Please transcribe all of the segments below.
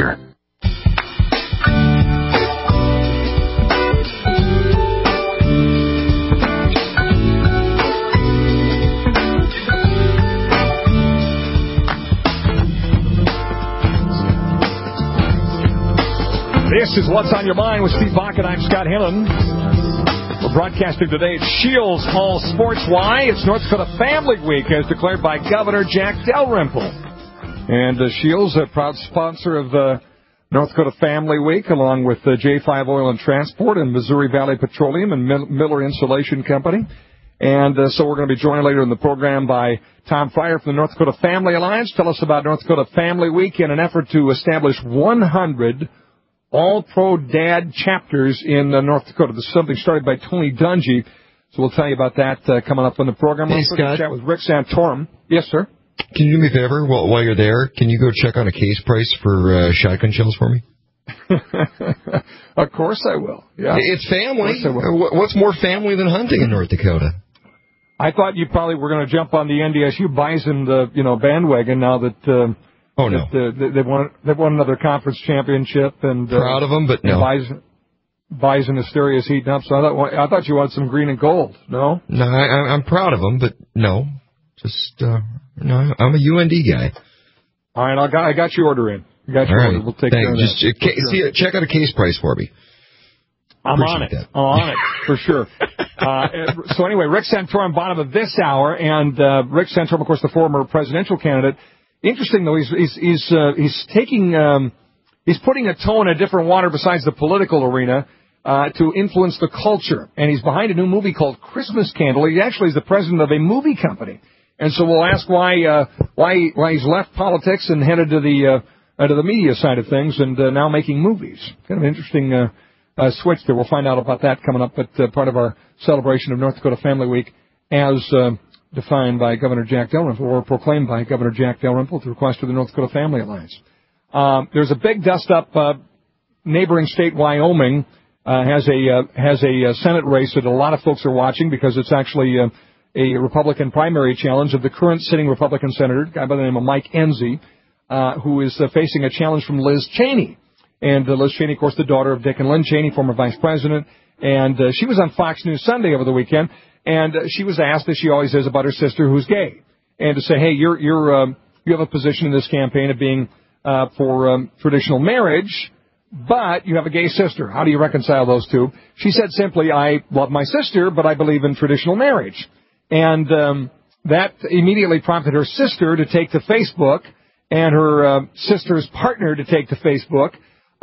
Anchor. This is What's on Your Mind with Steve Bach, and I'm Scott Hillen. We're broadcasting today at Shields All Sports. Why? It's North Dakota Family Week, as declared by Governor Jack Dalrymple. And Shields, a proud sponsor of North Dakota Family Week, along with J5 Oil and Transport and Missouri Valley Petroleum and Miller Insulation Company. And so we're going to be joined later in the program by Tom Fryer from the North Dakota Family Alliance. Tell us about North Dakota Family Week in an effort to establish 100 All-Pro Dad chapters in North Dakota. This is something started by Tony Dungy, so we'll tell you about that coming up on the program. Hey, Scott. Chat with Rick Santorum. Yes, sir. Can you do me a favor while you're there? Can you go check on a case price for shotgun shells for me? Of course I will. Yeah. It's family. What's more family than hunting in North Dakota? I thought you probably were going to jump on the NDSU Bison bandwagon now that. Oh, no. They've won another conference championship. And proud of them, but no. Bison hysteria is heating up, so I thought you wanted some green and gold, no? No, I'm proud of them, but no. Just, no, I'm a UND guy. All right, I got your order in. Order. We'll take care of that. Check out a case price for me. I'm on it, for sure. So anyway, Rick Santorum, bottom of this hour, and Rick Santorum, of course, the former presidential candidate. Interesting though, he's putting a toe in a different water besides the political arena to influence the culture, and he's behind a new movie called Christmas Candle. He actually is the president of a movie company, and so we'll ask why he's left politics and headed to the media side of things and now making movies. Kind of an interesting switch there. We'll find out about that coming up at part of our celebration of North Dakota Family Week as defined by Governor Jack Dalrymple, or proclaimed by Governor Jack Dalrymple at the request of the North Dakota Family Alliance. There's a big dust-up. Neighboring state Wyoming has a Senate race that a lot of folks are watching because it's actually a Republican primary challenge of the current sitting Republican senator, a guy by the name of Mike Enzi, who is facing a challenge from Liz Cheney. And Liz Cheney, of course, the daughter of Dick and Lynn Cheney, former vice president. And she was on Fox News Sunday over the weekend. And she was asked, as she always is, about her sister who's gay, and to say, hey, you have a position in this campaign of being for traditional marriage, but you have a gay sister. How do you reconcile those two? She said simply, I love my sister, but I believe in traditional marriage. And that immediately prompted her sister to take to Facebook, and her sister's partner to take to Facebook,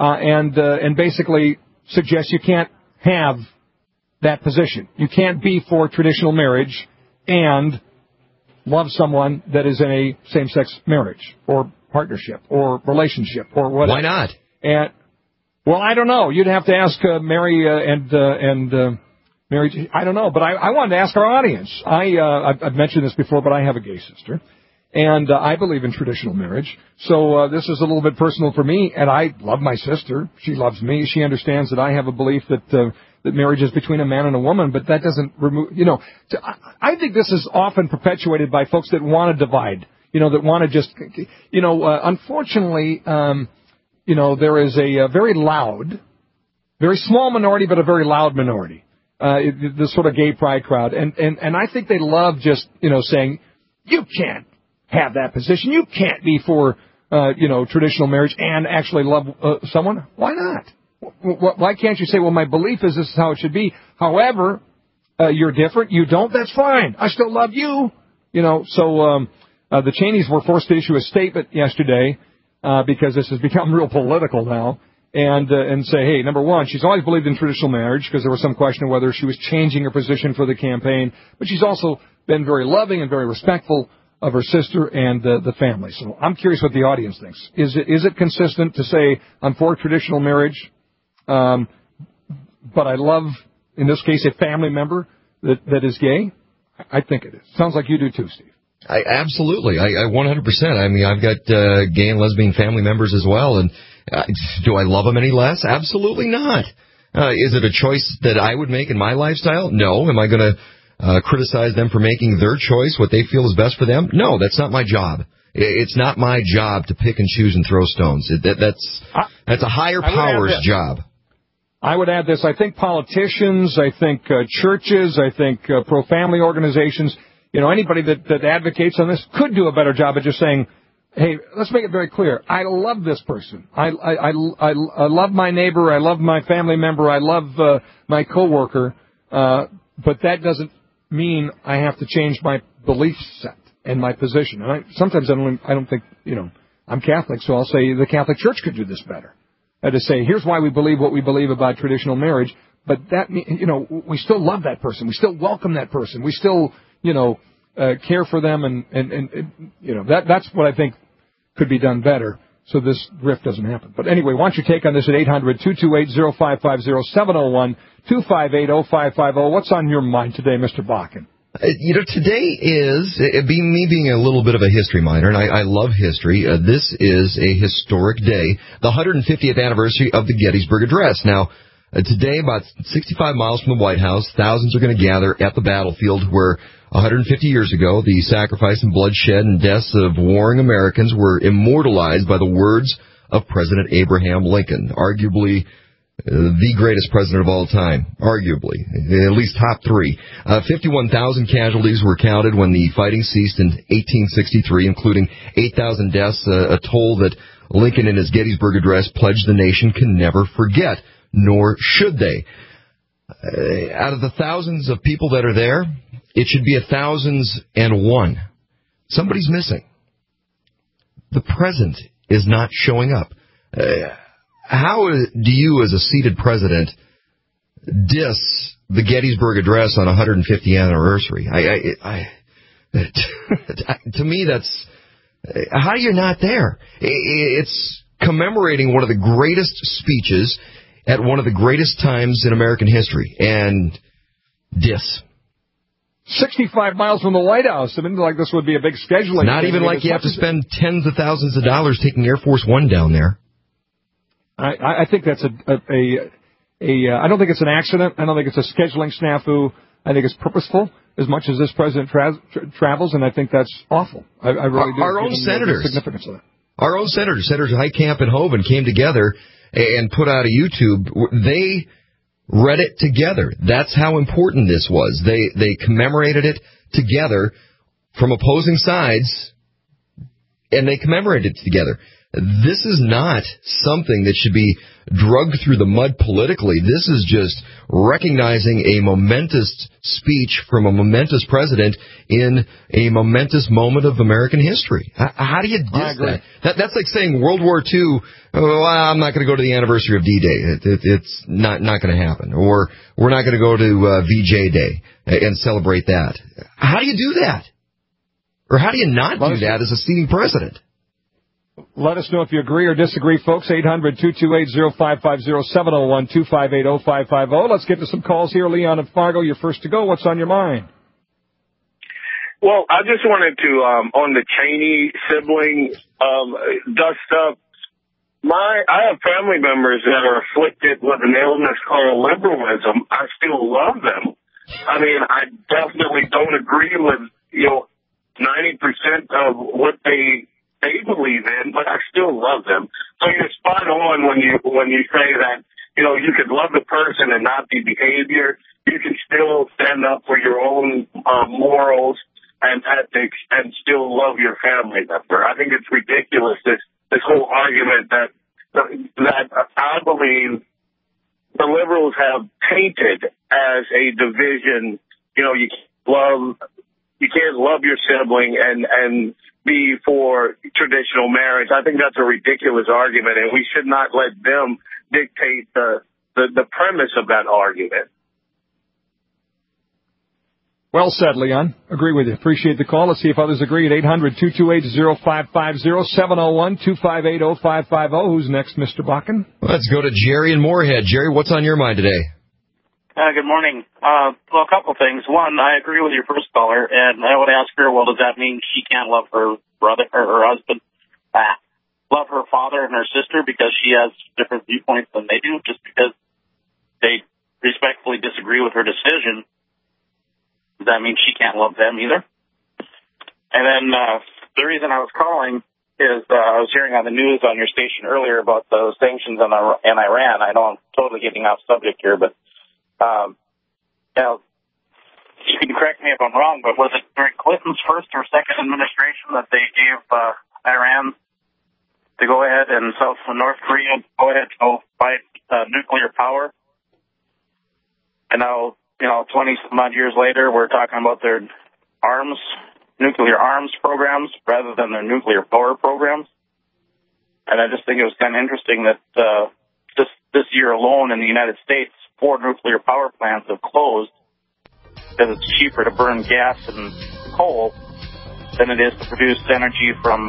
and basically suggest you can't have that position. You can't be for traditional marriage and love someone that is in a same-sex marriage or partnership or relationship or whatever. Why not? And well, I don't know. You'd have to ask Mary and Mary. I don't know, but I wanted to ask our audience. I've mentioned this before, but I have a gay sister, and I believe in traditional marriage. So this is a little bit personal for me, and I love my sister. She loves me. She understands that I have a belief that marriage is between a man and a woman, but that doesn't remove, I think this is often perpetuated by folks that want to divide, that want to just, unfortunately, there is a very loud, very small minority, but a very loud minority, the sort of gay pride crowd. And I think they love just, saying, you can't have that position. You can't be for, traditional marriage and actually love someone. Why not? Why can't you say, well, my belief is this is how it should be. However, you're different. You don't. That's fine. I still love you. So the Cheneys were forced to issue a statement yesterday because this has become real political now and say, hey, number one, she's always believed in traditional marriage because there was some question of whether she was changing her position for the campaign. But she's also been very loving and very respectful of her sister and the family. So I'm curious what the audience thinks. Is it consistent to say I'm for traditional marriage? But I love, in this case, a family member that is gay. I think it is. Sounds like you do too, Steve. Absolutely. I 100%. I mean, I've got gay and lesbian family members as well. And do I love them any less? Absolutely not. Is it a choice that I would make in my lifestyle? No. Am I going to criticize them for making their choice, what they feel is best for them? No, that's not my job. It's not my job to pick and choose and throw stones. That's a higher power's job. I would add this. I think politicians, I think churches, I think pro-family organizations, anybody that advocates on this could do a better job of just saying, hey, let's make it very clear. I love this person. I love my neighbor. I love my family member. I love my coworker. But that doesn't mean I have to change my belief set and my position. And sometimes I don't think, I'm Catholic, so I'll say the Catholic Church could do this better. To say, here's why we believe what we believe about traditional marriage. But that, we still love that person. We still welcome that person. We still, care for them, and that's what I think could be done better, so this rift doesn't happen. But anyway, why don't you take on this at 800-228-0550, 701-258-0550. What's on your mind today, Mr. Bakken? Today is, me being a little bit of a history minor, and I love history, this is a historic day, the 150th anniversary of the Gettysburg Address. Now, today, about 65 miles from the White House, thousands are going to gather at the battlefield where 150 years ago, the sacrifice and bloodshed and deaths of warring Americans were immortalized by the words of President Abraham Lincoln, arguably the greatest president of all time, arguably, at least top three. 51,000 casualties were counted when the fighting ceased in 1863, including 8,000 deaths, a toll that Lincoln in his Gettysburg Address pledged the nation can never forget, nor should they. Out of the thousands of people that are there, it should be 1,001. Somebody's missing. The president is not showing up. How do you, as a seated president, diss the Gettysburg Address on 150th anniversary? To me, that's how you're not there. It's commemorating one of the greatest speeches at one of the greatest times in American history, and diss. 65 miles from the White House. I mean, like this would be a big scheduling. Not even like you have to spend tens of thousands of dollars taking Air Force One down there. I think that's I don't think it's an accident. I don't think it's a scheduling snafu. I think it's purposeful as much as this president travels, and I think that's awful. I really do. Our own senators. The significance of that. Our own senators, Senators Heitkamp and Hoeven, came together and put out a YouTube. They read it together. That's how important this was. They commemorated it together from opposing sides, and they commemorated it together. This is not something that should be drugged through the mud politically. This is just recognizing a momentous speech from a momentous president in a momentous moment of American history. How do you diss that? That's like saying World War II, I'm not going to go to the anniversary of D-Day. It's not going to happen. Or we're not going to go to VJ Day and celebrate that. How do you do that? Or how do you not do that as a sitting president? Let us know if you agree or disagree, folks. 800-228-0550, 701-258-0550. Let's get to some calls here. Leon and Fargo, you're first to go. What's on your mind? Well, I just wanted to, on the Cheney sibling dust up. I have family members that are afflicted with an illness called liberalism. I still love them. I mean, I definitely don't agree with, 90% of what they believe in, but I still love them. So you're spot on when you say that, you could love the person and not the behavior. You can still stand up for your own morals and ethics and still love your family member. I think it's ridiculous, this whole argument that I believe the liberals have painted as a division. You can't love your sibling and be for traditional marriage. I think that's a ridiculous argument, and we should not let them dictate the premise of that argument. Well said, Leon. Agree with you. Appreciate the call. Let's see if others agree at 800-228-0550, 701-258-0550. Who's next, Mr. Bakken? Let's go to Jerry in Moorhead. Jerry, what's on your mind today? Good morning. Well, a couple things. One, I agree with your first caller, and I would ask her, well, does that mean she can't love her brother or her husband, love her father and her sister because she has different viewpoints than they do, just because they respectfully disagree with her decision? Does that mean she can't love them either? And then the reason I was calling is I was hearing on the news on your station earlier about the sanctions on Iran. I know I'm totally getting off subject here, but you can correct me if I'm wrong, but was it during Clinton's first or second administration that they gave Iran to go ahead and North Korea go ahead and fight nuclear power? And now, 20-some odd years later, we're talking about their nuclear arms programs rather than their nuclear power programs. And I just think it was kind of interesting that this year alone in the United States, 4 nuclear power plants have closed because it's cheaper to burn gas and coal than it is to produce energy from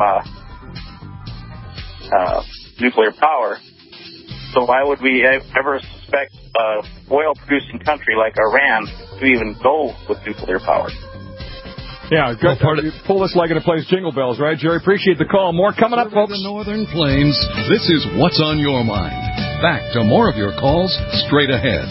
nuclear power. So why would we ever suspect an oil-producing country like Iran to even go with nuclear power? Yeah, good. You pull this like it plays Jingle Bells, right, Jerry? Appreciate the call. More coming up, folks. The Northern Plains, this is What's on Your Mind. Back to more of your calls straight ahead.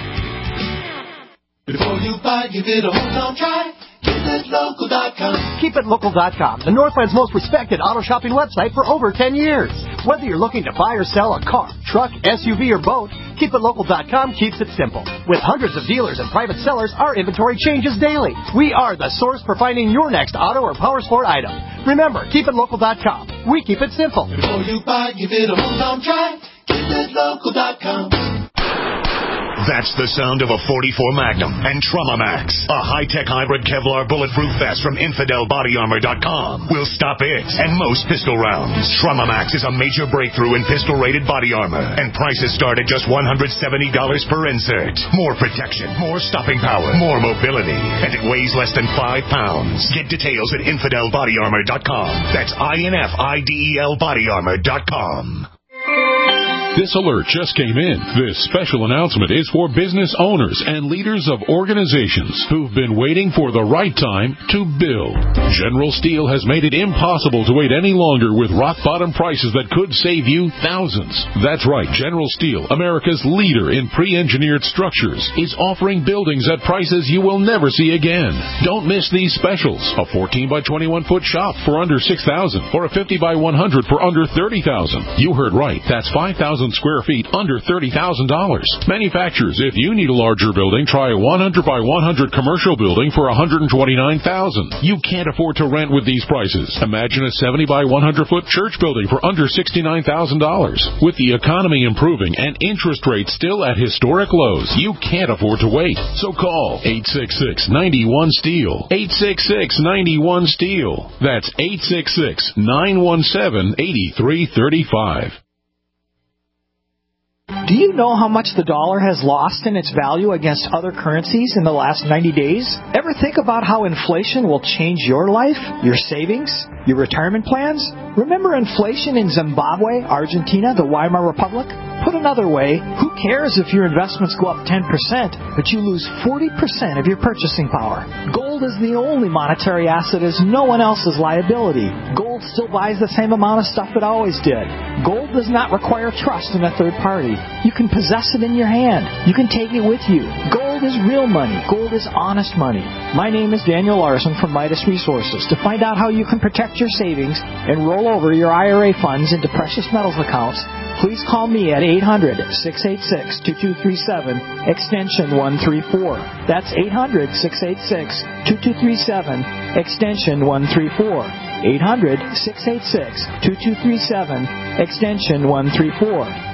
Before you buy, give it a hometown try. KeepItLocal.com. KeepItLocal.com, the Northland's most respected auto shopping website for over 10 years. Whether you're looking to buy or sell a car, truck, SUV, or boat, KeepItLocal.com keeps it simple. With hundreds of dealers and private sellers, our inventory changes daily. We are the source for finding your next auto or power sport item. Remember, KeepItLocal.com. We keep it simple. Before you buy, give it a hometown try. KeepItLocal.com. That's the sound of a .44 Magnum and Trauma Max, a high-tech hybrid Kevlar bulletproof vest from InfidelBodyArmor.com. Will stop it and most pistol rounds. Trauma Max is a major breakthrough in pistol-rated body armor, and prices start at just $170 per insert. More protection, more stopping power, more mobility, and it weighs less than 5 pounds. Get details at InfidelBodyArmor.com. That's INFIDELBodyArmor.com. This alert just came in. This special announcement is for business owners and leaders of organizations who've been waiting for the right time to build. General Steel has made it impossible to wait any longer with rock-bottom prices that could save you thousands. That's right. General Steel, America's leader in pre-engineered structures, is offering buildings at prices you will never see again. Don't miss these specials. A 14 by 21 foot shop for under $6,000 or a 50 by 100 for under $30,000. You heard right. That's 5,000 square feet under $30,000. Manufacturers, if you need a larger building, try a 100 by 100 commercial building for $129,000. You can't afford to rent with these prices. Imagine a 70 by 100 foot church building for under $69,000. With the economy improving and interest rates still at historic lows, you can't afford to wait. So call 866-91-STEEL. 866-91-STEEL. That's 866-917-8335. Do you know how much the dollar has lost in its value against other currencies in the last 90 days? Ever think about how inflation will change your life, your savings, your retirement plans? Remember inflation in Zimbabwe, Argentina, the Weimar Republic? Put another way, who cares if your investments go up 10%, but you lose 40% of your purchasing power? Gold is the only monetary asset as no one else's liability. Gold still buys the same amount of stuff it always did. Gold does not require trust in a third party. You can possess it in your hand. You can take it with you. Gold is real money. Gold is honest money. My name is Daniel Larson from Midas Resources. To find out how you can protect your savings and roll over your IRA funds into precious metals accounts, please call me at 800-686-2237, extension 134. That's 800-686-2237, extension 134. 800-686-2237, extension 134.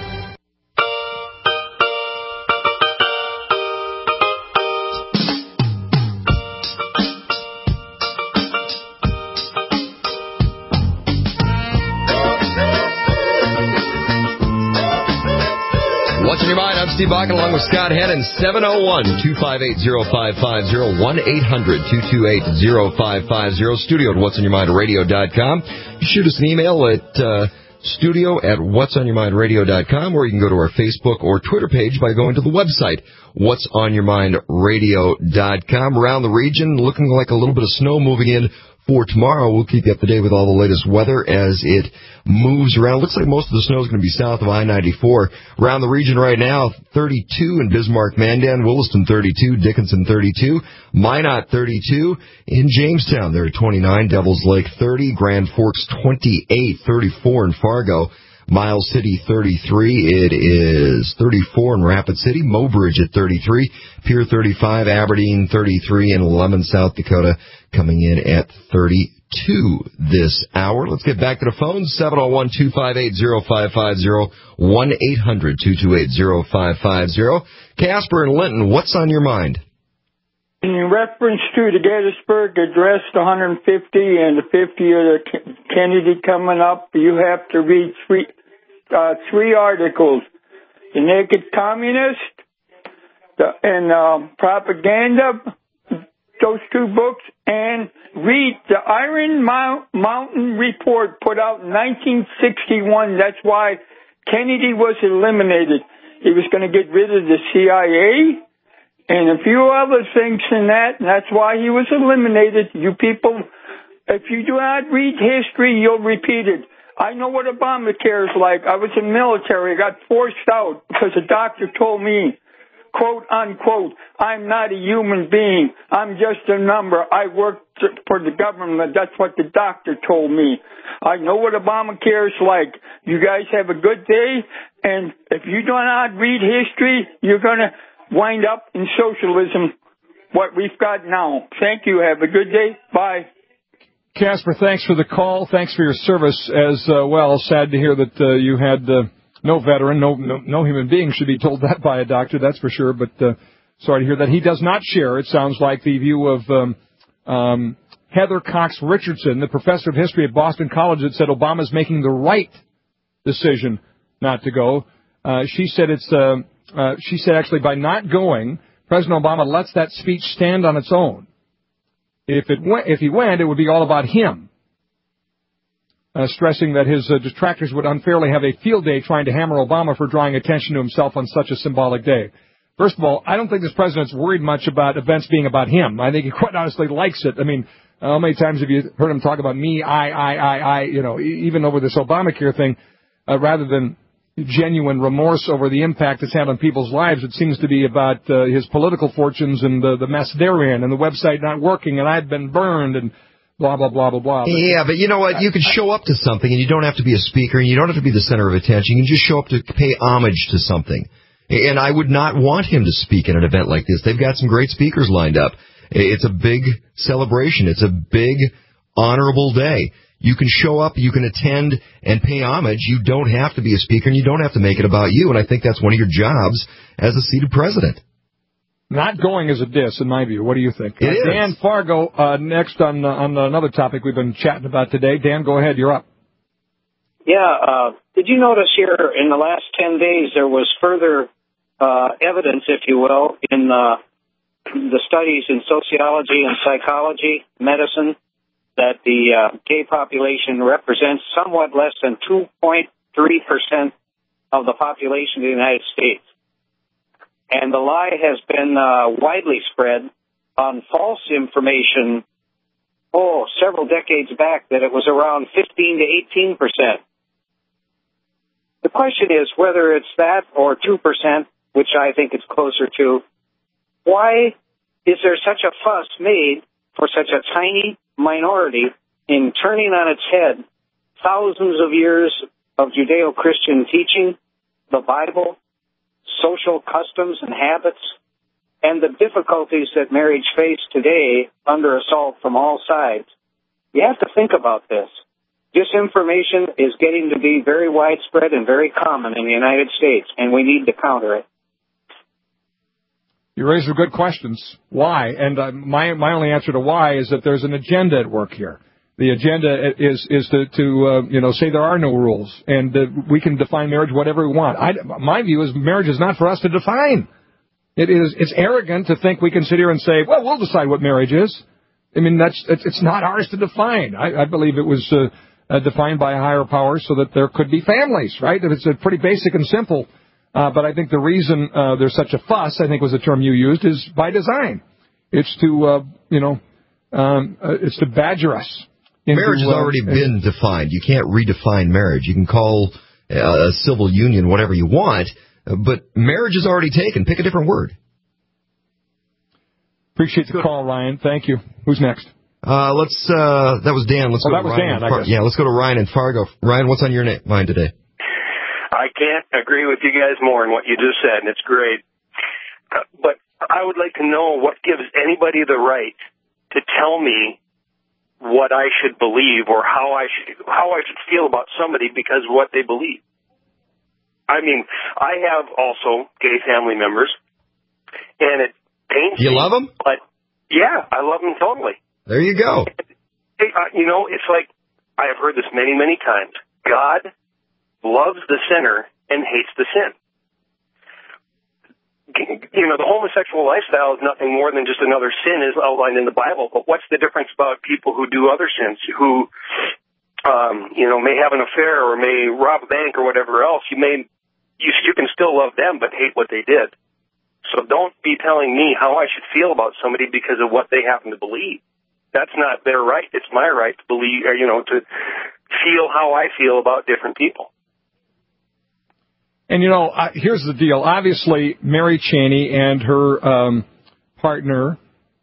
What's in your mind? I'm Steve Bakken along with Scott Hannon. 701-258-0550, 1-800-228-0550, studio at what'sonyourmindradio.com. Shoot us an email at studio at what'sonyourmindradio.com, or you can go to our Facebook or Twitter page by going to the website, what'sonyourmindradio.com. Around the region, looking like a little bit of snow moving in for tomorrow. We'll keep you up to date with all the latest weather as it moves around. Looks like most of the snow is going to be south of I-94. Around the region right now, 32 in Bismarck, Mandan, Williston 32, Dickinson 32, Minot 32. In Jamestown, they're at 29, Devil's Lake 30, Grand Forks 28, 34 in Fargo. Miles City 33, it is 34 in Rapid City, Mobridge at 33, Pier 35, Aberdeen 33, and Lemon, South Dakota coming in at 32 this hour. Let's get back to the phone, 701-258-0550, 1-800-228-0550. Casper and Linton, what's on your mind? In reference to the Gettysburg Address, the 150 and the 50 of the Kennedy coming up, you have to read three articles: The Naked Communist and Propaganda, those two books, and read the Iron Mountain Report put out in 1961. That's why Kennedy was eliminated. He was going to get rid of the CIA and a few other things in that, and that's why he was eliminated. You people, if you do not read history, you'll repeat it. I know what Obamacare is like. I was in the military. I got forced out because a doctor told me, quote, unquote, I'm not a human being. I'm just a number. I work for the government. That's what the doctor told me. I know what Obamacare is like. You guys have a good day, and if you do not read history, you're going to wind up in socialism, what we've got now. Thank you. Have a good day. Bye. Casper, thanks for the call. Thanks for your service as well. Sad to hear that you had no veteran, no human being should be told that by a doctor, that's for sure. But sorry to hear that. He does not share, it sounds like, the view of Heather Cox Richardson, the professor of history at Boston College, that said Obama's making the right decision not to go. She said actually by not going, President Obama lets that speech stand on its own. If he went, it would be all about him, stressing that his detractors would unfairly have a field day trying to hammer Obama for drawing attention to himself on such a symbolic day. First of all, I don't think this president's worried much about events being about him. I think he quite honestly likes it. I mean, how many times have you heard him talk about me, I, even over this Obamacare thing, rather than genuine remorse over the impact it's had on people's lives. It seems to be about his political fortunes and the mess they're in, and the website not working, and I've been burned, and blah, blah, blah, blah, blah. Yeah, but you know what? You can show up to something, and you don't have to be a speaker, and you don't have to be the center of attention. You can just show up to pay homage to something. And I would not want him to speak at an event like this. They've got some great speakers lined up. It's a big celebration. It's a big, honorable day. You can show up, you can attend, and pay homage. You don't have to be a speaker, and you don't have to make it about you. And I think that's one of your jobs as a seated president. Not going is a diss, in my view. What do you think? It is. Dan Fargo, next on another topic we've been chatting about today. Dan, go ahead. You're up. Yeah. Did you notice here in the last 10 days there was further evidence, if you will, in the studies in sociology and psychology, medicine, that the gay population represents somewhat less than 2.3% of the population of the United States. And the lie has been widely spread on false information, several decades back, that it was around 15 to 18%. The question is whether it's that or 2%, which I think it's closer to. Why is there such a fuss made for such a tiny minority in turning on its head thousands of years of Judeo-Christian teaching, the Bible, social customs and habits, and the difficulties that marriage face today under assault from all sides? You have to think about this. Disinformation is getting to be very widespread and very common in the United States, and we need to counter it. You raise some good questions. Why? And my only answer to why is that there's an agenda at work here. The agenda is to say there are no rules, and we can define marriage whatever we want. My view is marriage is not for us to define. It's arrogant to think we can sit here and say, well, we'll decide what marriage is. I mean, it's not ours to define. I believe it was defined by a higher power so that there could be families, right? It's pretty basic and simple. But I think the reason there's such a fuss, I think was the term you used, is by design. It's to, It's to badger us. Marriage has already been defined. You can't redefine marriage. You can call a civil union whatever you want, but marriage is already taken. Pick a different word. Appreciate the call, Ryan. Thank you. Who's next? That was Dan. Let's go to Ryan. Dan, I guess. Yeah, let's go to Ryan in Fargo. Ryan, what's on your mind today? I can't agree with you guys more in what you just said, and it's great. But I would like to know what gives anybody the right to tell me what I should believe or how I should feel about somebody because of what they believe. I mean, I have also gay family members, and it pains me. You love them? But yeah, I love them totally. There you go. Hey, it's like I have heard this many, many times. God loves the sinner and hates the sin. The homosexual lifestyle is nothing more than just another sin as outlined in the Bible. But what's the difference about people who do other sins, who, may have an affair or may rob a bank or whatever else? You can still love them but hate what they did. So don't be telling me how I should feel about somebody because of what they happen to believe. That's not their right. It's my right to believe, to feel how I feel about different people. And, here's the deal. Obviously, Mary Cheney and her partner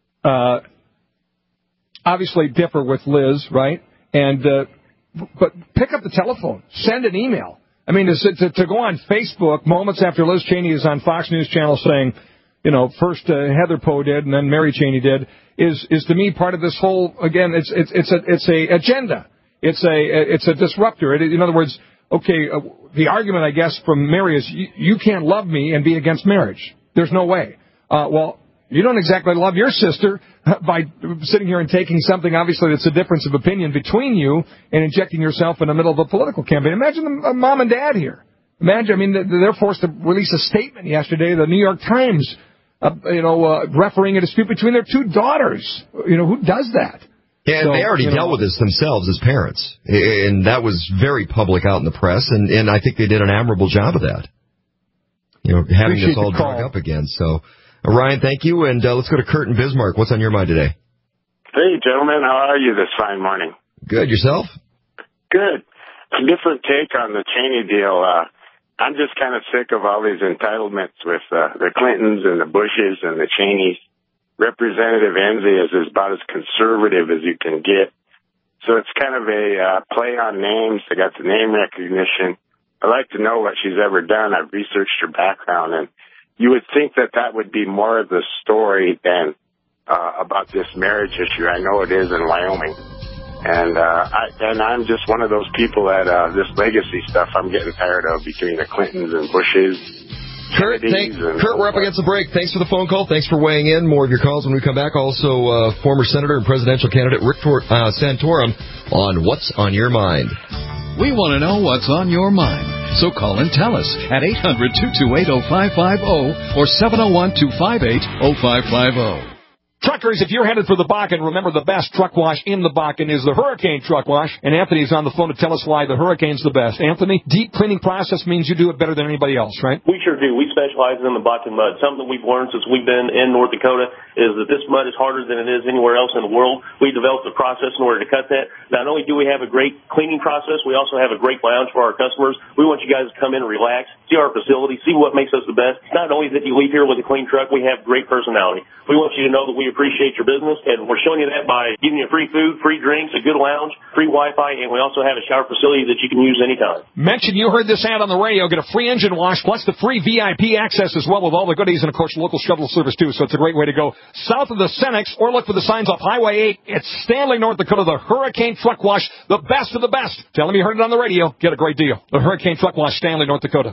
obviously differ with Liz, right? And but pick up the telephone. Send an email. I mean, to go on Facebook moments after Liz Cheney is on Fox News Channel saying, first Heather Poe did and then Mary Cheney did, is to me part of this whole, again, it's a agenda. It's a disruptor. In other words, okay, the argument, I guess, from Mary is you can't love me and be against marriage. There's no way. Well, you don't exactly love your sister by sitting here and taking something, obviously, that's a difference of opinion between you and injecting yourself in the middle of a political campaign. Imagine the mom and dad here. Imagine, they're forced to release a statement yesterday, the New York Times, refereeing a dispute between their two daughters. Who does that? Yeah, and they already dealt with this themselves as parents, and that was very public out in the press, and I think they did an admirable job of that. Having this all drug up again. So, Ryan, thank you, and let's go to Kurt in Bismarck. What's on your mind today? Hey, gentlemen, how are you this fine morning? Good. Yourself? Good. A different take on the Cheney deal. I'm just kind of sick of all these entitlements with the Clintons and the Bushes and the Cheneys. Representative Enzi is about as conservative as you can get. So it's kind of a play on names. They got the name recognition. I'd like to know what she's ever done. I've researched her background, and you would think that would be more of the story than about this marriage issue. I know it is in Wyoming. And I'm just one of those people that this legacy stuff I'm getting tired of between the Clintons and Bushes. Kurt, we're up against the break. Thanks for the phone call. Thanks for weighing in. More of your calls when we come back. Also, former Senator and presidential candidate Rick Santorum on What's on Your Mind. We want to know what's on your mind. So call and tell us at 800-228-0550 or 701-258-0550. Truckers, if you're headed for the Bakken, remember the best truck wash in the Bakken is the Hurricane Truck Wash. And Anthony's on the phone to tell us why the Hurricane's the best. Anthony, deep cleaning process means you do it better than anybody else, right? We sure do. We specialize in the Bakken mud. Something we've learned since we've been in North Dakota is that this mud is harder than it is anywhere else in the world. We developed a process in order to cut that. Not only do we have a great cleaning process, we also have a great lounge for our customers. We want you guys to come in and relax, see our facility, see what makes us the best. It's not only that you leave here with a clean truck, we have great personality. We want you to know that we appreciate your business, and we're showing you that by giving you free food, free drinks, a good lounge, free Wi-Fi, and we also have a shower facility that you can use anytime. Mention you heard this ad on the radio. Get a free engine wash, plus the free VIP access as well with all the goodies, and, of course, local shuttle service, too, so it's a great way to go south of the Senex, or look for the signs off Highway 8. It's Stanley, North Dakota, the Hurricane Truck Wash, the best of the best. Tell them you heard it on the radio. Get a great deal. The Hurricane Truck Wash, Stanley, North Dakota.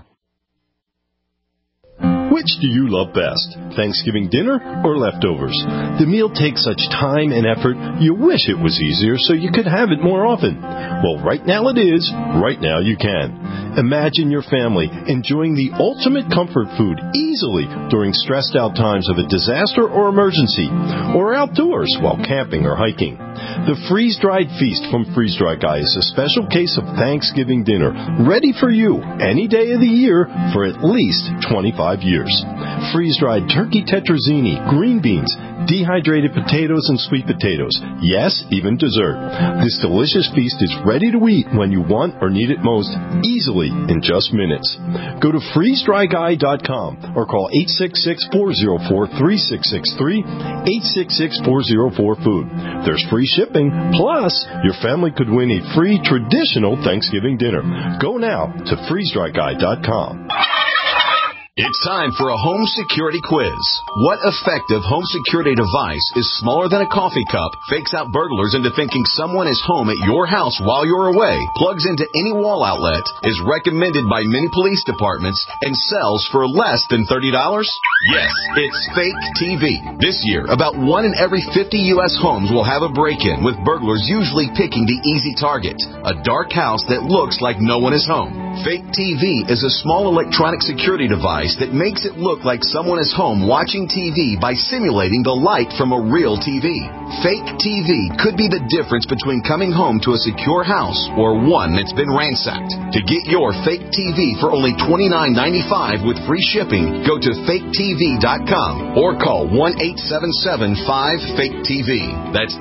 Which do you love best, Thanksgiving dinner or leftovers? The meal takes such time and effort, you wish it was easier so you could have it more often. Well, right now it is. Right now you can. Imagine your family enjoying the ultimate comfort food easily during stressed out times of a disaster or emergency, or outdoors while camping or hiking. The freeze-dried feast from Freeze Dry Guy is a special case of Thanksgiving dinner, ready for you any day of the year for at least 25 years. freeze-dried turkey tetrazzini, green beans, dehydrated potatoes, and sweet potatoes. Yes, even dessert. This delicious feast is ready to eat when you want or need it most, easily in just minutes. Go to freezedryguy.com or call 866-404-3663, 866-404-FOOD. There's free shipping, plus your family could win a free traditional Thanksgiving dinner. Go now to freezedryguy.com. It's time for a home security quiz. What effective home security device is smaller than a coffee cup, fakes out burglars into thinking someone is home at your house while you're away, plugs into any wall outlet, is recommended by many police departments, and sells for less than $30? Yes, it's Fake TV. This year, about 1 in every 50 U.S. homes will have a break-in, with burglars usually picking the easy target, a dark house that looks like no one is home. Fake TV is a small electronic security device that makes it look like someone is home watching TV by simulating the light from a real TV. Fake TV could be the difference between coming home to a secure house or one that's been ransacked. To get your Fake TV for only $29.95 with free shipping, go to faketv.com or call 1-877-5-FAKE-TV. That's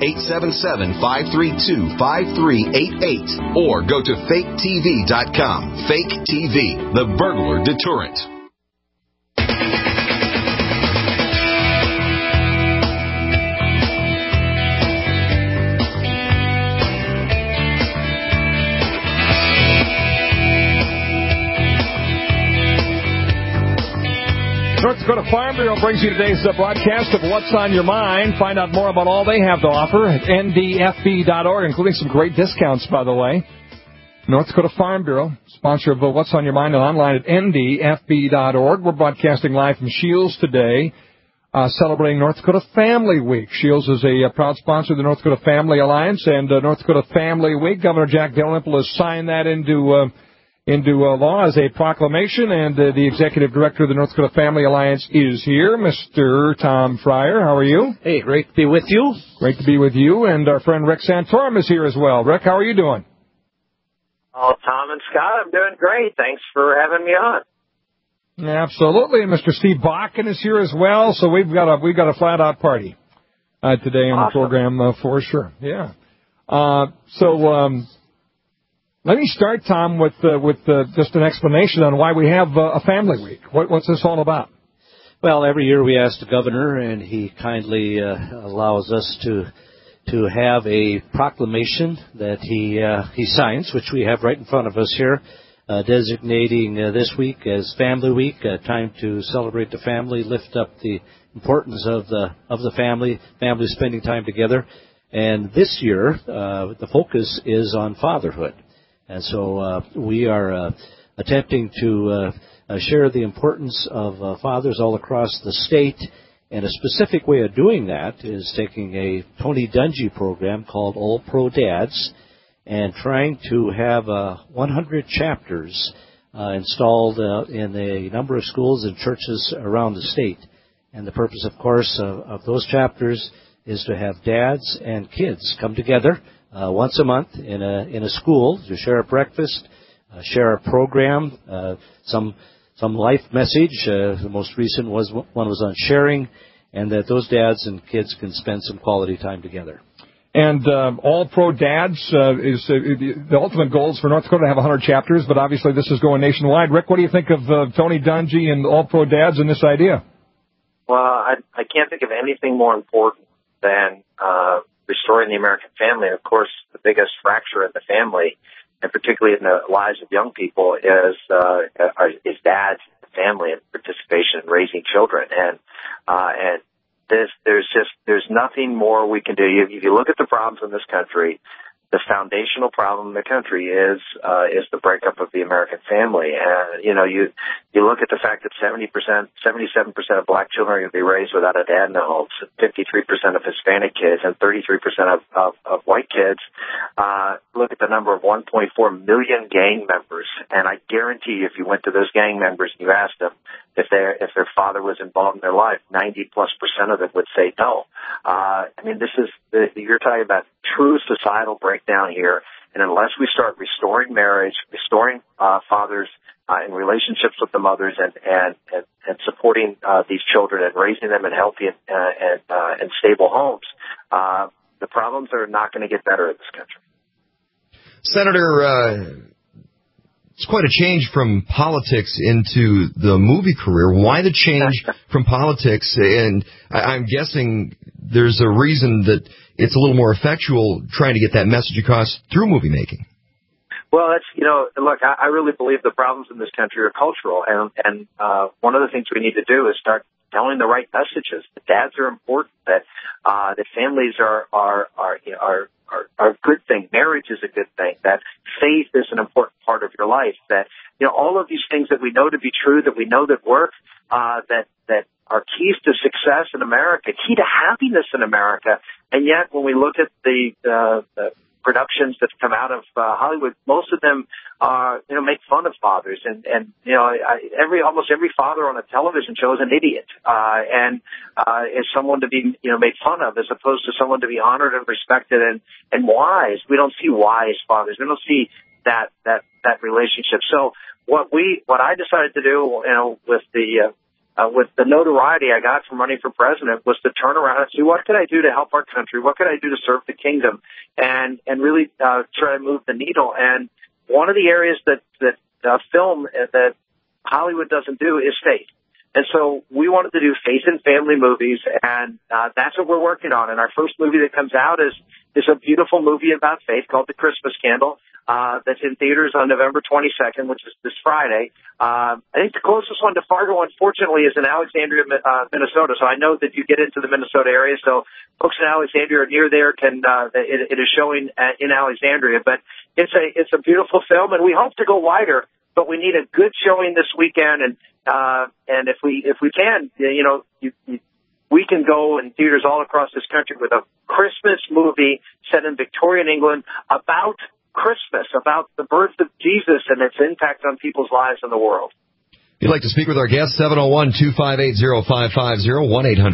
877-532-5388 or go to faketv.com. Fake TV, the burglar deterrent. North Dakota Farm Bureau brings you today's broadcast of What's on Your Mind. Find out more about all they have to offer at ndfb.org, including some great discounts, by the way. North Dakota Farm Bureau, sponsor of What's on Your Mind, and online at ndfb.org. We're broadcasting live from Shields today, celebrating North Dakota Family Week. Shields is a proud sponsor of the North Dakota Family Alliance and North Dakota Family Week. Governor Jack Dalrymple has signed that into law as a proclamation, and the executive director of the North Dakota Family Alliance is here, Mr. Tom Fryer. How are you? Hey, great to be with you. Great to be with you, and our friend Rick Santorum is here as well. Rick, how are you doing? Oh, Tom and Scott, I'm doing great. Thanks for having me on. Absolutely, and Mr. Steve Bakken is here as well. So we've got a flat out party today on the program for sure. Yeah. Let me start, Tom, with just an explanation on why we have a Family Week. What's this all about? Well, every year we ask the governor, and he kindly allows us to have a proclamation that he signs, which we have right in front of us here, designating this week as Family Week, a time to celebrate the family, lift up the importance of the family spending time together. And this year, the focus is on fatherhood. And so we are attempting to share the importance of fathers all across the state. And a specific way of doing that is taking a Tony Dungy program called All Pro Dads and trying to have 100 chapters installed in a number of schools and churches around the state. And the purpose, of course, of those chapters is to have dads and kids come together once a month in a school to share a breakfast, share a program, some life message. The most recent one was on sharing, and that those dads and kids can spend some quality time together. And All Pro Dads is the ultimate goal is for North Dakota to have 100 chapters, but obviously this is going nationwide. Rick, what do you think of Tony Dungy and All Pro Dads and this idea? Well, I can't think of anything more important than restoring the American family. And of course, the biggest fracture in the family, and particularly in the lives of young people, is dads, family, and participation in raising children. And there's nothing more we can do. If you look at the problems in this country, the foundational problem in the country is the breakup of the American family. And you look at the fact that 77% of black children are going to be raised without a dad in the home, 53% of Hispanic kids, and 33% of white kids. Look at the number of 1.4 million gang members, and I guarantee you, if you went to those gang members and you asked them if their father was involved in their life, 90+% of them would say no. You're talking about true societal breakdown here, and unless we start restoring marriage, restoring fathers in relationships with the mothers and supporting these children and raising them in healthy and stable homes, the problems are not going to get better in this country. Senator, it's quite a change from politics into the movie career. Why the change from politics? And I'm guessing there's a reason that it's a little more effectual trying to get that message across through movie making. Well, that's, look, I really believe the problems in this country are cultural. And one of the things we need to do is start telling the right messages. That dads are important, that families are a good thing. Marriage is a good thing. That faith is an important part of your life. That, all of these things that we know to be true, that we know that work, that are keys to success in America, key to happiness in America. And yet, when we look at the productions that come out of Hollywood, most of them make fun of fathers, and almost every father on a television show is an idiot, and is someone to be made fun of, as opposed to someone to be honored and respected and wise. We don't see wise fathers. We don't see that relationship. So what I decided to do, with the notoriety I got from running for president, was to turn around and see what could I do to help our country, what could I do to serve the kingdom, and really try to move the needle. And one of the areas that film that Hollywood doesn't do is faith. And so we wanted to do faith and family movies, and that's what we're working on. And our first movie that comes out is a beautiful movie about faith called The Christmas Candle. That's in theaters on November 22nd, which is this Friday. I think the closest one to Fargo, unfortunately, is in Alexandria, Minnesota. So I know that you get into the Minnesota area. So folks in Alexandria or near there it is showing in Alexandria. But it's a beautiful film, and we hope to go wider. But we need a good showing this weekend, and if we can, we can go in theaters all across this country with a Christmas movie set in Victorian England about Christmas, about the birth of Jesus and its impact on people's lives in the world. If you'd like to speak with our guest, 701-258-0550,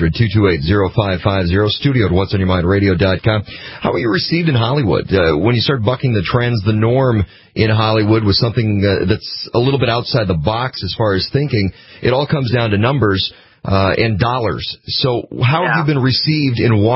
1-800-228-0550, studio at whatsonyourmindradio.com. How are you received in Hollywood? When you start bucking the trends, the norm in Hollywood was something that's a little bit outside the box as far as thinking. It all comes down to numbers and dollars. So how have you been received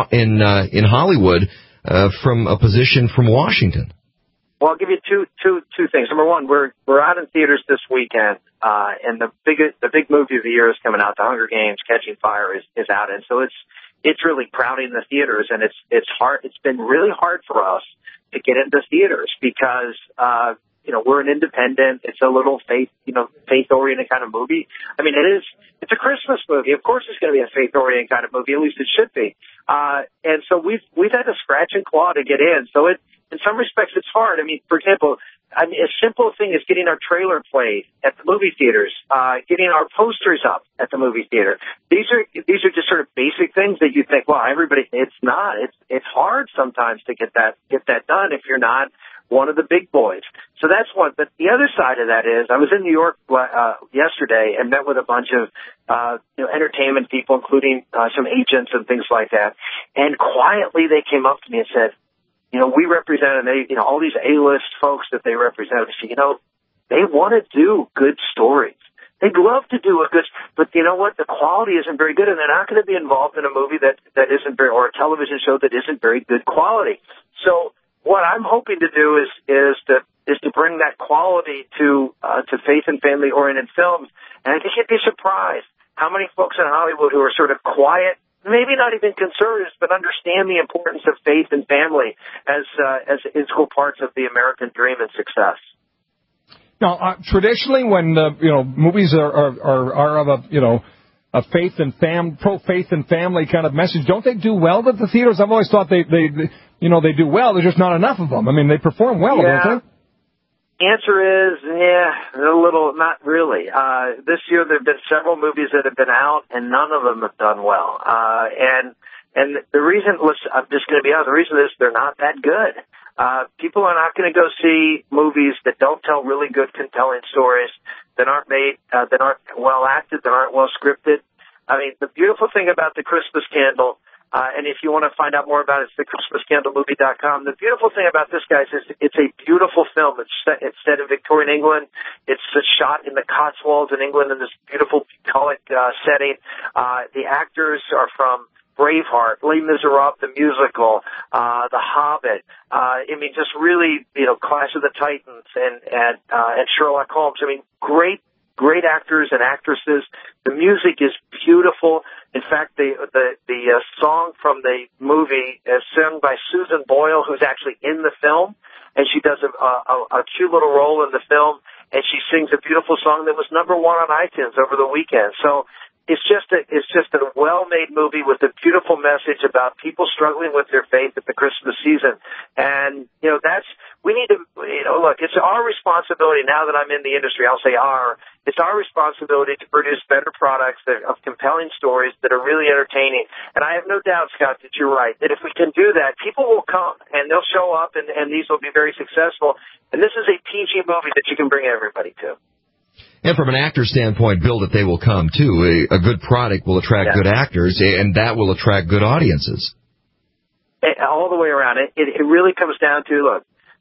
in Hollywood from a position from Washington? Well, I'll give you two things. Number one, we're out in theaters this weekend, and the big movie of the year is coming out. The Hunger Games: Catching Fire is out, and so it's really crowding the theaters, and it's hard. It's been really hard for us to get into theaters because we're an independent. It's a little faith-oriented kind of movie. I mean, it's a Christmas movie. Of course, it's going to be a faith-oriented kind of movie. At least it should be. And so we've had to scratch and claw to get in. So in some respects, it's hard. I mean, for example, a simple thing is getting our trailer played at the movie theaters, getting our posters up at the movie theater. These are just sort of basic things that you think, well, everybody. It's not. It's hard sometimes to get that done if you're not one of the big boys. So that's one. But the other side of that is, I was in New York yesterday and met with a bunch of entertainment people, including some agents and things like that. And quietly, they came up to me and said, we represent, and all these A-list folks that they represent, they say, they want to do good stories. They'd love to do but you know what? The quality isn't very good, and they're not going to be involved in a movie that isn't very, or a television show that isn't very good quality. So what I'm hoping to do is to bring that quality to faith and family oriented films, and I think you'd be surprised how many folks in Hollywood who are sort of quiet, maybe not even conservatives, but understand the importance of faith and family as integral parts of the American dream and success. Now, traditionally, when movies are of a faith and pro-faith and family kind of message, don't they do well at the theaters? I've always thought they do well. There's just not enough of them. I mean, they perform well, don't they? Answer is, a little, not really. This year there have been several movies that have been out, and none of them have done well. And the reason, I'm just going to be honest, the reason is they're not that good. People are not going to go see movies that don't tell really good, compelling stories, that aren't made, that aren't well acted, that aren't well scripted. I mean, the beautiful thing about The Christmas Candle And if you want to find out more about it, it's thechristmasscandlemovie.com. The beautiful thing about this, guys, is it's a beautiful film. It's set in Victorian England. It's shot in the Cotswolds in England in this beautiful bucolic setting. The actors are from Braveheart, Les Miserables, the musical, The Hobbit. I mean, just really, Clash of the Titans and Sherlock Holmes. I mean, great actors and actresses. The music is beautiful. In fact, the song from the movie is sung by Susan Boyle, who's actually in the film, and she does a cute little role in the film, and she sings a beautiful song that was #1 on iTunes over the weekend. So it's just a well-made movie with a beautiful message about people struggling with their faith at the Christmas season. And, we need to, look, it's our responsibility now that I'm in the industry. I'll say it's our responsibility to produce better products of compelling stories that are really entertaining. And I have no doubt, Scott, that you're right, that if we can do that, people will come and they'll show up and these will be very successful. And this is a PG movie that you can bring everybody to. And from an actor standpoint, Bill, that they will come, too. A good product will attract good actors, and that will attract good audiences. All the way around. It really comes down to, look,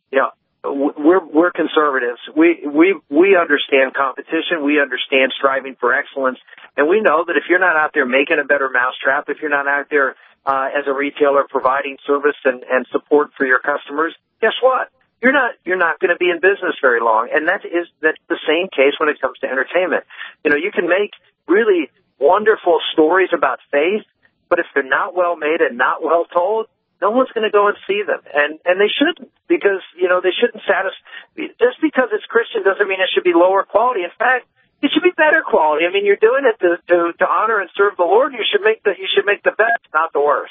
we're conservatives. We understand competition. We understand striving for excellence. And we know that if you're not out there making a better mousetrap, if you're not out there as a retailer providing service and support for your customers, guess what? You're not going to be in business very long. And that's the same case when it comes to entertainment. You can make really wonderful stories about faith, but if they're not well made and not well told, no one's going to go and see them. And they shouldn't, because, they shouldn't satisfy. Just because it's Christian doesn't mean it should be lower quality. In fact, it should be better quality. I mean, you're doing it to honor and serve the Lord. You should make the best, not the worst.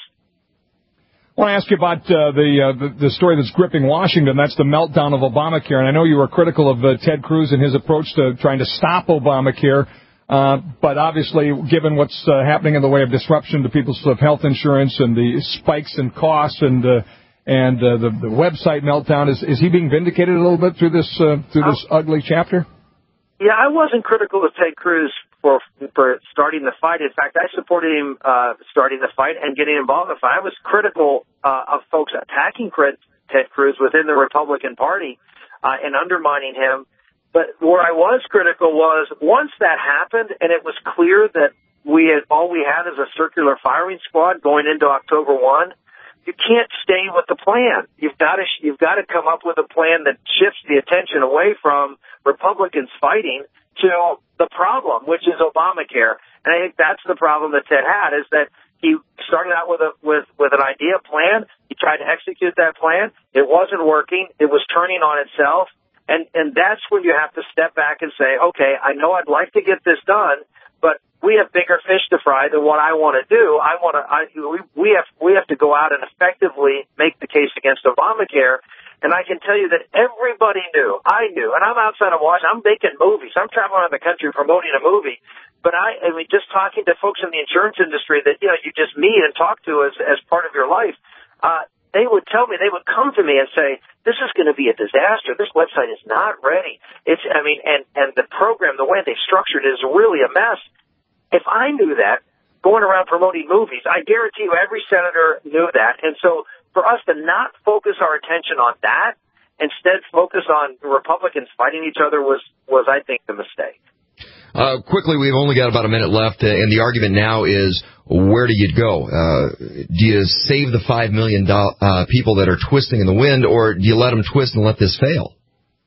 I want to ask you about the story that's gripping Washington. That's the meltdown of Obamacare. And I know you were critical of Ted Cruz and his approach to trying to stop Obamacare. But obviously, given what's happening in the way of disruption to people's health insurance and the spikes in costs and the website meltdown, is he being vindicated a little bit through this ugly chapter? Yeah, I wasn't critical of Ted Cruz for starting the fight. In fact, I supported him starting the fight and getting involved in the fight. I was critical of folks attacking Ted Cruz within the Republican Party and undermining him. But where I was critical was once that happened and it was clear that all we had is a circular firing squad going into October 1, you can't stay with the plan. You've got to come up with a plan that shifts the attention away from Republicans fighting to the problem, which is Obamacare. And I think that's the problem that Ted had, is that he started out with an idea plan. He tried to execute that plan. It wasn't working. It was turning on itself. And that's when you have to step back and say, okay, I know I'd like to get this done, but we have bigger fish to fry than what I want to do. We have to go out and effectively make the case against Obamacare. And I can tell you that everybody knew, I knew, and I'm outside of Washington, I'm making movies. I'm traveling around the country promoting a movie. But I mean, just talking to folks in the insurance industry that, you just meet and talk to as part of your life, they would tell me, they would come to me and say, this is going to be a disaster. This website is not ready. And the program, the way they've structured it is really a mess. If I knew that, going around promoting movies, I guarantee you every senator knew that. And so for us to not focus our attention on that, instead focus on Republicans fighting each other was I think, the mistake. Quickly, we've only got about a minute left, and the argument now is, where do you go? Do you save the 5 million people that are twisting in the wind, or do you let them twist and let this fail?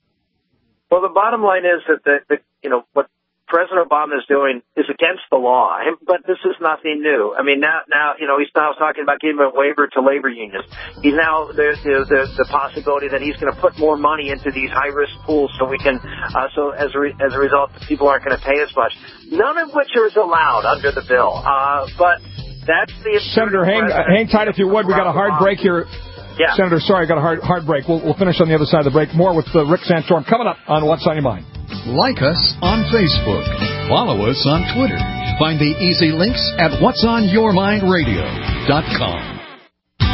Well, the bottom line is that what President Obama is doing is against the law, but this is nothing new. I mean, now he's now talking about giving a waiver to labor unions. There's the possibility that he's going to put more money into these high risk pools, so we can so as a result, people aren't going to pay as much. None of which is allowed under the bill. But that's the Senator. Hang tight if you would. We got a hard break here. Yeah. Senator, sorry, I got a hard break. We'll finish on the other side of the break. More with Rick Santorum coming up on What's on Your Mind. Like us on Facebook. Follow us on Twitter. Find the easy links at whatsonyourmindradio.com.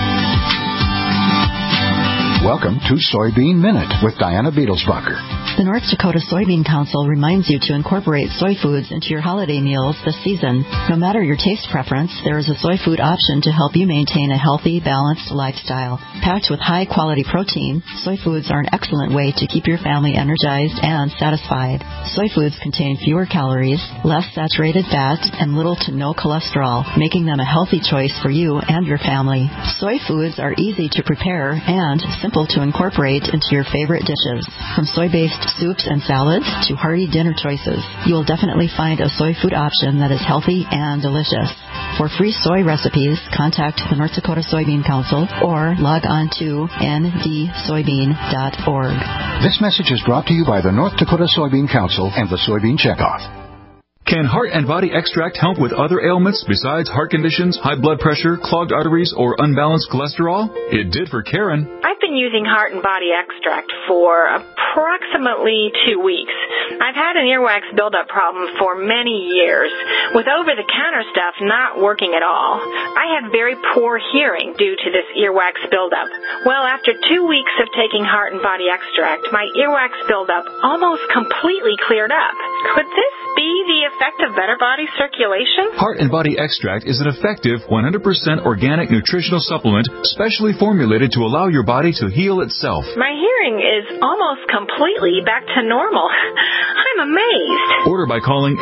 Welcome to Soybean Minute with Diana Beetlesbacher. The North Dakota Soybean Council reminds you to incorporate soy foods into your holiday meals this season. No matter your taste preference, there is a soy food option to help you maintain a healthy, balanced lifestyle. Packed with high-quality protein, soy foods are an excellent way to keep your family energized and satisfied. Soy foods contain fewer calories, less saturated fat, and little to no cholesterol, making them a healthy choice for you and your family. Soy foods are easy to prepare and simple to incorporate into your favorite dishes. From soy-based soups and salads to hearty dinner choices, you will definitely find a soy food option that is healthy and delicious. For free soy recipes, contact the North Dakota Soybean Council or log on to ndsoybean.org. This message is brought to you by the North Dakota Soybean Council and the Soybean Checkoff. Can Heart and Body Extract help with other ailments besides heart conditions, high blood pressure, clogged arteries, or unbalanced cholesterol? It did for Karen. I've been using Heart and Body Extract for approximately 2 weeks. I've had an earwax buildup problem for many years, with over-the-counter stuff not working at all. I had very poor hearing due to this earwax buildup. Well, after 2 weeks of taking Heart and Body Extract, my earwax buildup almost completely cleared up. Could this be the effect of better body circulation? Heart and Body Extract is an effective 100% organic nutritional supplement specially formulated to allow your body to heal itself. My hearing is almost completely back to normal. I'm amazed. Order by calling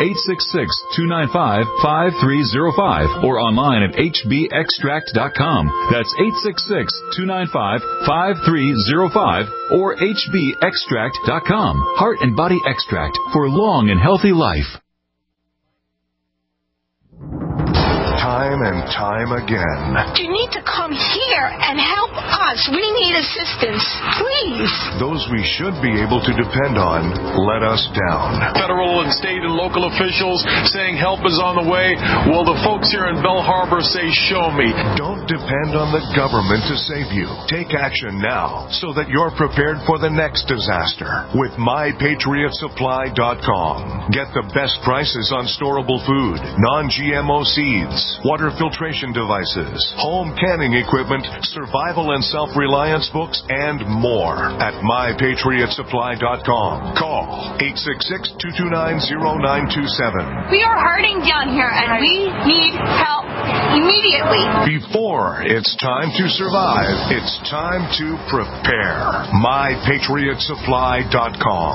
866-295-5305 or online at hbextract.com. That's 866-295-5305 or hbextract.com. Heart and Body Extract for long and healthy life. Time and time again. You need to come here and help us. We need assistance, please. Those we should be able to depend on let us down. Federal and state and local officials saying help is on the way. Well, the folks here in Belle Harbor say, show me. Don't depend on the government to save you. Take action now so that you're prepared for the next disaster with MyPatriotSupply.com. Get the best prices on storable food, non-GMO seeds, water filtration devices, home canning equipment, survival and self-reliance books, and more at MyPatriotSupply.com. Call 866-229-0927. We are hurting down here, and we need help immediately. Before it's time to survive, it's time to prepare. MyPatriotSupply.com.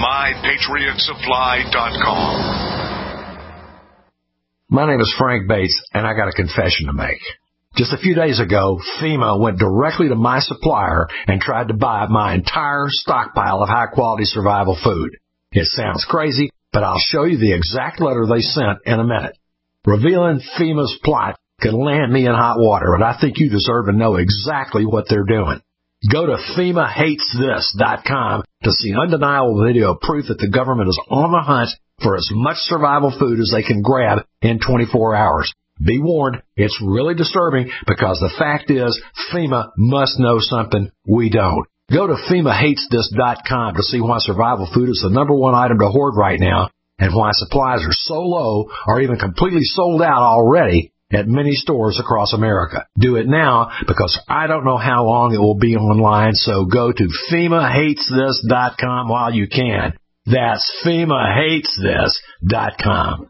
MyPatriotSupply.com. My name is Frank Bates, and I got a confession to make. Just a few days ago, FEMA went directly to my supplier and tried to buy my entire stockpile of high-quality survival food. It sounds crazy, but I'll show you the exact letter they sent in a minute. Revealing FEMA's plot could land me in hot water, but I think you deserve to know exactly what they're doing. Go to FEMAHatesThis.com to see undeniable video proof that the government is on the hunt for as much survival food as they can grab in 24 hours. Be warned, it's really disturbing because the fact is FEMA must know something we don't. Go to FEMAHatesThis.com to see why survival food is the number one item to hoard right now and why supplies are so low or even completely sold out already at many stores across America. Do it now because I don't know how long it will be online, so go to FEMAHatesThis.com while you can. That's FEMAHatesThis.com.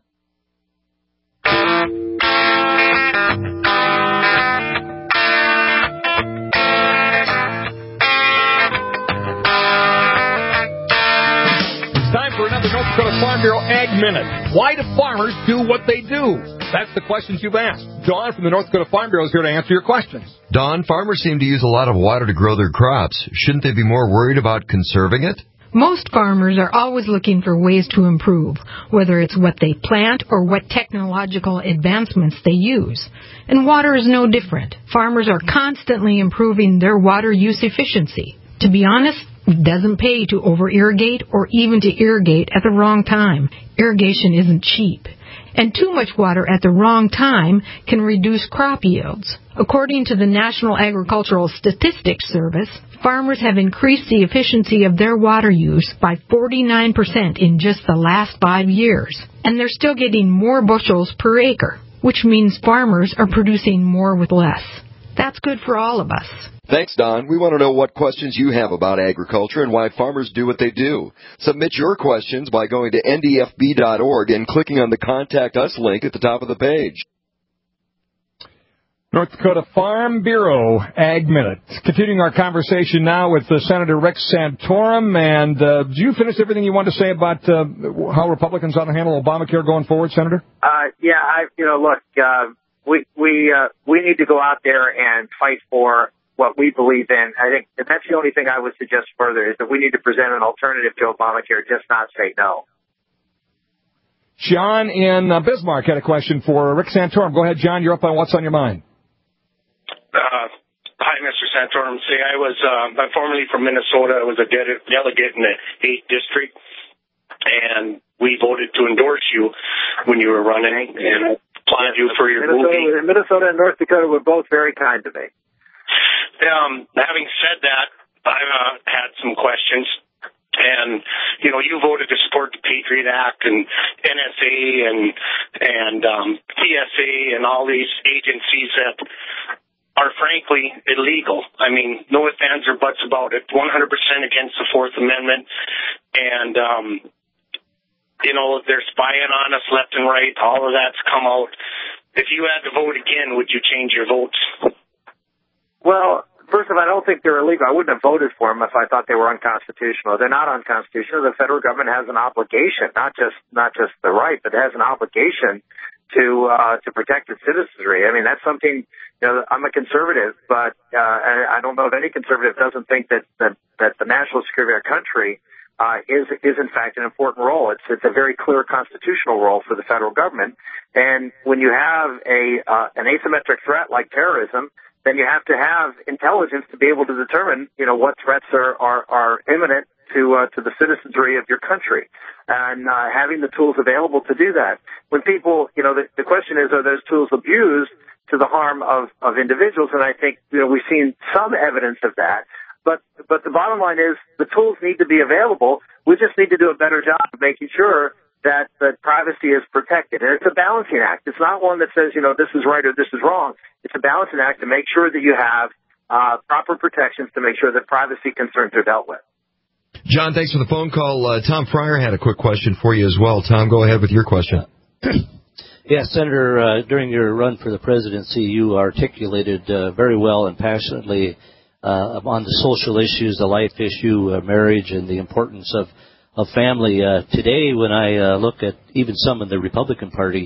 Time for another North Dakota Farm Bureau Ag Minute. Why do farmers do what they do? That's the questions you've asked. Don from the North Dakota Farm Bureau is here to answer your questions. Don, farmers seem to use a lot of water to grow their crops. Shouldn't they be more worried about conserving it? Most farmers are always looking for ways to improve, whether it's what they plant or what technological advancements they use. And water is no different. Farmers are constantly improving their water use efficiency. To be honest, it doesn't pay to over-irrigate or even to irrigate at the wrong time. Irrigation isn't cheap. And too much water at the wrong time can reduce crop yields. According to the National Agricultural Statistics Service, farmers have increased the efficiency of their water use by 49% in just the last 5 years. And they're still getting more bushels per acre, which means farmers are producing more with less. That's good for all of us. Thanks, Don. We want to know what questions you have about agriculture and why farmers do what they do. Submit your questions by going to ndfb.org and clicking on the Contact Us link at the top of the page. North Dakota Farm Bureau Ag Minute. Continuing our conversation now with Senator Rick Santorum. And did you finish everything you wanted to say about how Republicans ought to handle Obamacare going forward, Senator? We need to go out there and fight for what we believe in. I think that's the only thing I would suggest further is that we need to present an alternative to Obamacare, just not say no. John in Bismarck had a question for Rick Santorum. Go ahead, John. You're up on What's on Your Mind. Hi, Mr. Santorum. I'm formerly from Minnesota. I was a delegate in the 8th district, and we voted to endorse you when you were running and applaud you for your movie. Minnesota and North Dakota were both very kind to me. Having said that, I've had some questions. And, you voted to support the Patriot Act and NSA and TSA and all these agencies that are frankly illegal. I mean, no ifs, ands, or buts about it. 100% against the Fourth Amendment. And, they're spying on us left and right. All of that's come out. If you had to vote again, would you change your votes? Well, first of all, I don't think they're illegal. I wouldn't have voted for them if I thought they were unconstitutional. They're not unconstitutional. The federal government has an obligation, not just the right, but it has an obligation to protect its citizenry. I mean, that's something. I'm a conservative, but I don't know if any conservative doesn't think that the national security of our country is in fact an important role. It's a very clear constitutional role for the federal government. And when you have an asymmetric threat like terrorism, then you have to have intelligence to be able to determine, what threats are imminent to the citizenry of your country, and having the tools available to do that. When people, the question is, are those tools abused to the harm of individuals? And I think, we've seen some evidence of that. But the bottom line is the tools need to be available. We just need to do a better job of making sure that privacy is protected. And it's a balancing act. It's not one that says, this is right or this is wrong. It's a balancing act to make sure that you have proper protections to make sure that privacy concerns are dealt with. John, thanks for the phone call. Tom Fryer had a quick question for you as well. Tom, go ahead with your question. Yeah, Senator, during your run for the presidency, you articulated very well and passionately on the social issues, the life issue, marriage, and the importance of family. Today, when I look at even some in the Republican Party,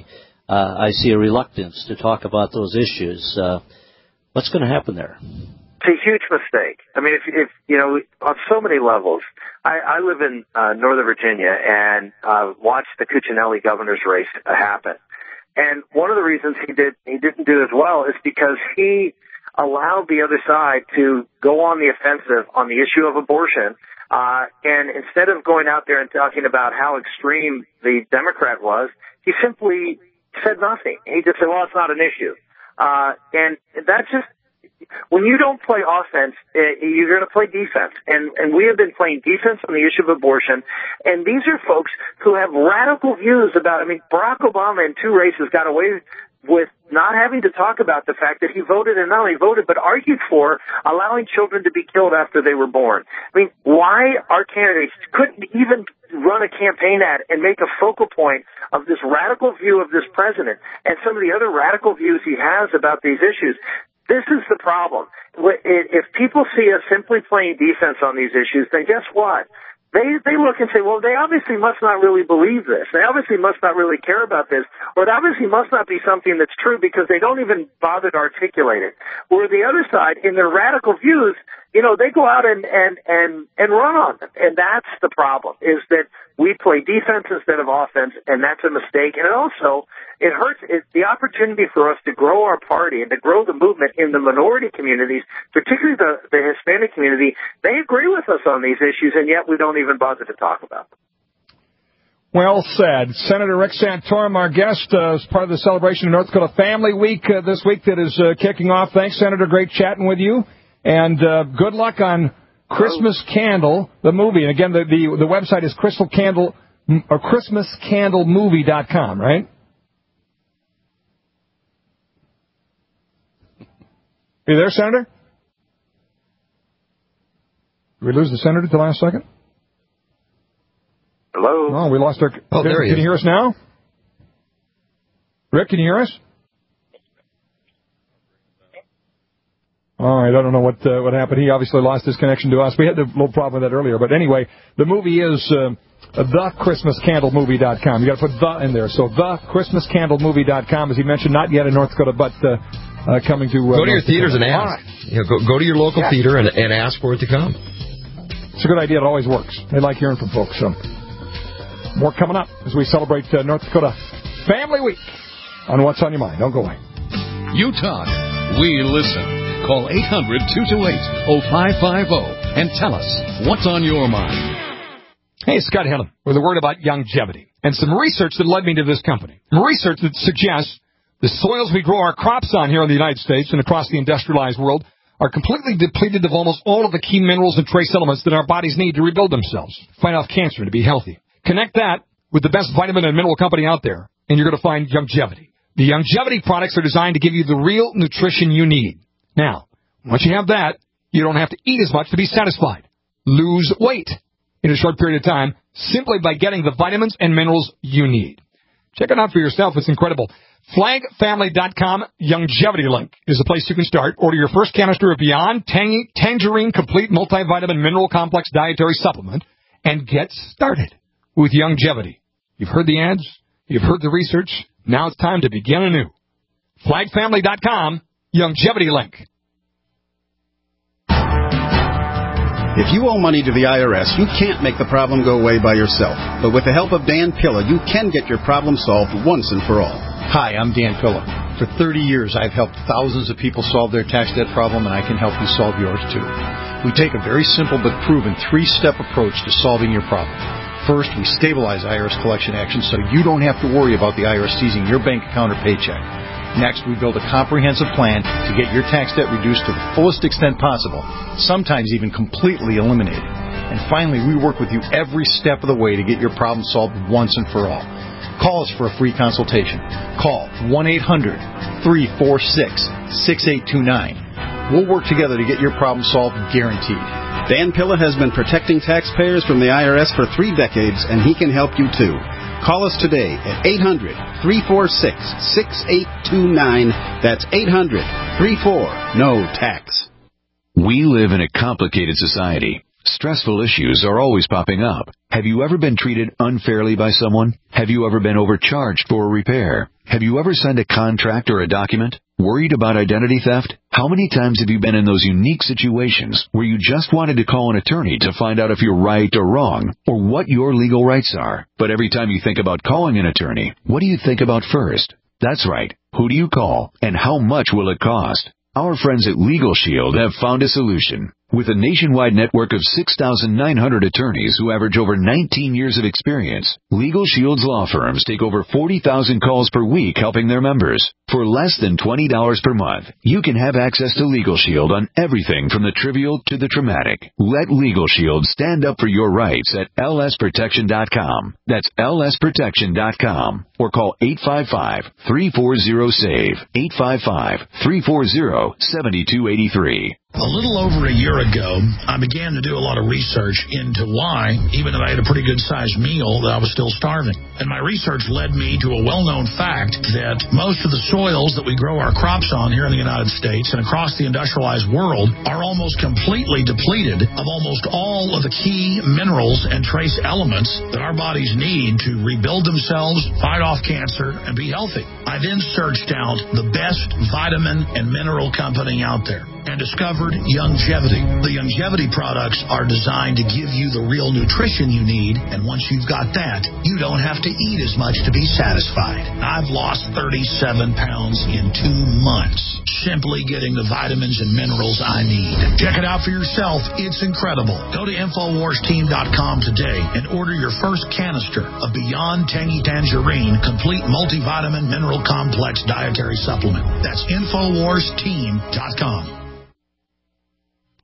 I see a reluctance to talk about those issues. What's going to happen there? It's a huge mistake. I mean, if on so many levels. I live in Northern Virginia and watched the Cuccinelli governor's race happen. And one of the reasons he didn't do as well is because he allowed the other side to go on the offensive on the issue of abortion. And instead of going out there and talking about how extreme the Democrat was, he simply said nothing. He just said, well, it's not an issue. And that's just, when you don't play offense, you're going to play defense. And we have been playing defense on the issue of abortion. And these are folks who have radical views about, Barack Obama in 2 races got away with not having to talk about the fact that he voted, and not only voted, but argued for allowing children to be killed after they were born. Why our candidates couldn't even run a campaign ad and make a focal point of this radical view of this president and some of the other radical views he has about these issues. This is the problem. If people see us simply playing defense on these issues, then guess what? They look and say, well, they obviously must not really believe this. They obviously must not really care about this. Or it obviously must not be something that's true because they don't even bother to articulate it. Where the other side, in their radical views, they go out and run on them. And that's the problem, is that we play defense instead of offense, and that's a mistake. And it hurts the opportunity for us to grow our party and to grow the movement in the minority communities, particularly the Hispanic community. They agree with us on these issues, and yet we don't even bother to talk about them. Well said. Senator Rick Santorum, our guest, as part of the celebration of North Dakota Family Week this week that is kicking off. Thanks, Senator. Great chatting with you. And good luck on Christmas Candle, the movie. And again, the website is ChristmasCandleMovie.com, right? Are you there, Senator? Did we lose the Senator at the last second? Hello? No, we lost our... Oh, there he is. Can you hear us now? Rick, can you hear us? All right, I don't know what happened. He obviously lost his connection to us. We had a little problem with that earlier. But anyway, the movie is thechristmascandlemovie.com. You got to put the in there. So thechristmascandlemovie.com, as he mentioned, not yet in North Dakota, but coming to... go to your theaters and ask. Right. You know, go to your local theater and ask for it to come. It's a good idea. It always works. They like hearing from folks. So more coming up as we celebrate North Dakota Family Week on What's on Your Mind. Don't go away. You talk, we listen. Call 800-228-0550 and tell us what's on your mind. Hey, Scott Helen with a word about longevity and some research that led me to this company. Research that suggests the soils we grow our crops on here in the United States and across the industrialized world are completely depleted of almost all of the key minerals and trace elements that our bodies need to rebuild themselves, fight off cancer, and to be healthy. Connect that with the best vitamin and mineral company out there, and you're going to find Youngevity. The Youngevity products are designed to give you the real nutrition you need. Now, once you have that, you don't have to eat as much to be satisfied. Lose weight in a short period of time simply by getting the vitamins and minerals you need. Check it out for yourself. It's incredible. FlagFamily.com Youngevity link is the place you can start. Order your first canister of Beyond Tangerine Complete Multivitamin Mineral Complex Dietary Supplement and get started with Youngevity. You've heard the ads. You've heard the research. Now it's time to begin anew. FlagFamily.com Youngevity link. If you owe money to the IRS, you can't make the problem go away by yourself. But with the help of Dan Pilla, you can get your problem solved once and for all. Hi, I'm Dan Pilla. For 30 years, I've helped thousands of people solve their tax debt problem, and I can help you solve yours too. We take a very simple but proven 3-step approach to solving your problem. First, we stabilize IRS collection actions so you don't have to worry about the IRS seizing your bank account or paycheck. Next, we build a comprehensive plan to get your tax debt reduced to the fullest extent possible, sometimes even completely eliminated. And finally, we work with you every step of the way to get your problem solved once and for all. Call us for a free consultation. Call 1-800-346-6829. We'll work together to get your problem solved, guaranteed. Dan Pilla has been protecting taxpayers from the IRS for 3 decades, and he can help you too. Call us today at 800-346-6829. That's 800-34-NO-TAX. We live in a complicated society. Stressful issues are always popping up. Have you ever been treated unfairly by someone? Have you ever been overcharged for a repair? Have you ever signed a contract or a document? Worried about identity theft? How many times have you been in those unique situations where you just wanted to call an attorney to find out if you're right or wrong, or what your legal rights are? But every time you think about calling an attorney, what do you think about first? That's right. Who do you call, and how much will it cost? Our friends at Legal Shield have found a solution. With a nationwide network of 6,900 attorneys who average over 19 years of experience, Legal Shield's law firms take over 40,000 calls per week helping their members. For less than $20 per month, you can have access to Legal Shield on everything from the trivial to the traumatic. Let Legal Shield stand up for your rights at lsprotection.com. That's lsprotection.com. Or call 855-340-SAVE. 855-340-7283. A little over a year ago, I began to do a lot of research into why, even though I had a pretty good-sized meal, that I was still starving. And my research led me to a well-known fact that most of the soils that we grow our crops on here in the United States and across the industrialized world are almost completely depleted of almost all of the key minerals and trace elements that our bodies need to rebuild themselves, fight off cancer, and be healthy. I then searched out the best vitamin and mineral company out there and discovered Youngevity. The Youngevity products are designed to give you the real nutrition you need, and once you've got that, you don't have to eat as much to be satisfied. I've lost 37 pounds in 2 months, simply getting the vitamins and minerals I need. Check it out for yourself. It's incredible. Go to InfoWarsTeam.com today and order your first canister of Beyond Tangy Tangerine Complete Multivitamin Mineral Complex Dietary Supplement. That's InfoWarsTeam.com.